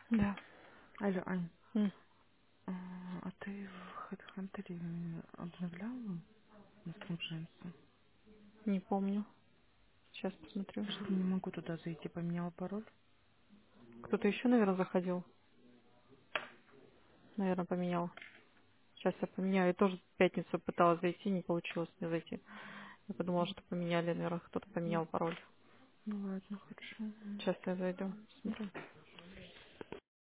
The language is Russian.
Да. Алло, Ань, М, а ты в HeadHunter обновляла на Скринженсе? Не помню. Сейчас посмотрю. Что-то не могу туда зайти, поменяла пароль. Кто-то еще, наверное, заходил. Наверное, поменял. Сейчас я поменяю. Я тоже в пятницу пыталась зайти, не получилось мне зайти. Я подумала, что поменяли, наверное, кто-то поменял пароль. Ну ладно, хорошо. Сейчас я зайду. Смотрю.